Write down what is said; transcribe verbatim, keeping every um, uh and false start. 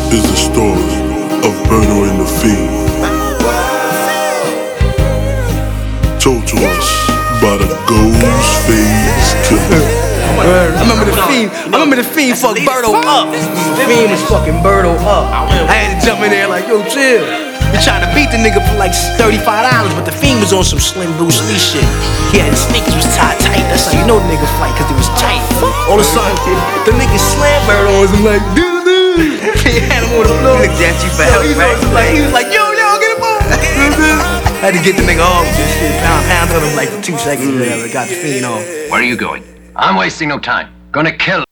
is the story of Berto and the Fiend, told to us by the Ghostface Killer. I remember the Fiend, I remember the Fiend fucked Berto up. The Fiend was fucking Berto up. I had to jump in there like, yo, chill. He tried to beat the nigga for like thirty-five dollars, but the Fiend was on some Slim Bruce Lee shit. He had his sneakers was tied tight. That's how you know the nigga fight, cause it was tight. All of a sudden, the nigga slammed Berto on him like, dude, dude. He had him on the floor. He looked at you for help, He was like, he was like, yo, yo, get him on. Had to get the nigga off. Just pound, pound on him like for two seconds or whatever. Got the Fiend on. Where are you going? I'm wasting no time. Gonna kill